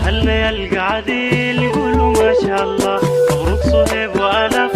هلا يا القعدين يقولوا ما شاء الله مبروك صهيب وألف.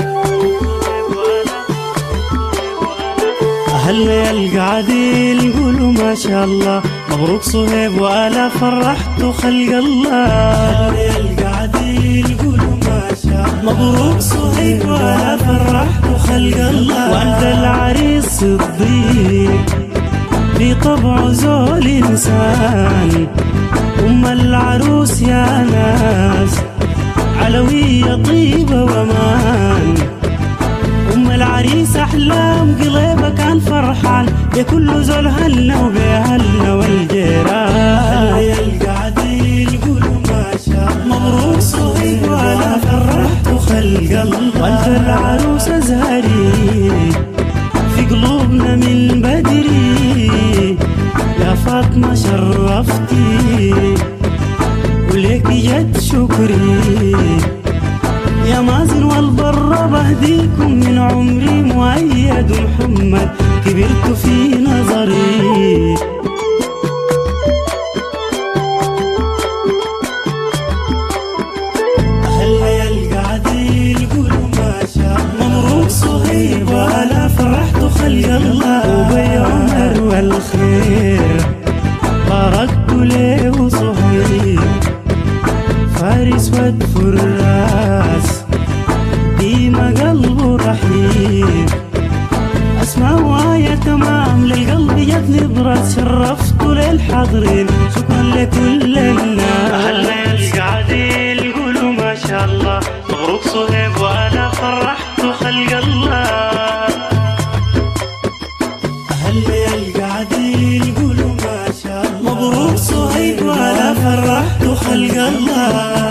هلا يا القعدين يقولوا ما شاء الله مبروك صهيب وألف فرحتوا خلق الله. هلا يا القعدين يقولوا ما شاء الله مبروك صهيب وألف فرحتوا خلق الله. وأنت العريس صديق في طبعه زول إنسان، أم العروس يا ناس علوية طيبة وأمان. أم العريس أحلام قلبها كان فرحان بكل زول هلنا وبهلنا والجيران. يا القعدين يقولوا ما شاء الله مبروك صهيب ولا فرحتوا خلق الله. وأنت العروس أزهري في قلوبنا من بدري، يا فاطمة شرفتي وليك جد شكري. يا مازن والبر بهديكم من عمري مؤيد محمد كبرت في نظري. هلا يا القعدين يقولوا ما شاء الله مبروك صهيب ولا فرحتوا خلق الله. وبعمر والخير باركتوا له صهيب فارس ودفر الراس ديما قلبه رحيم. أسماء وآية تمام للقلب جت نبرة شرفتوا للحاضرين شكرا لكل الناس. هلا يا القعدين يقولوا ما شاء الله مبروك صهيب وأنا فرحتوا خلق الله. هلا يا القعدين يقولوا ما شاء الله مبروك صهيب وأنا فرحتوا خلق الله.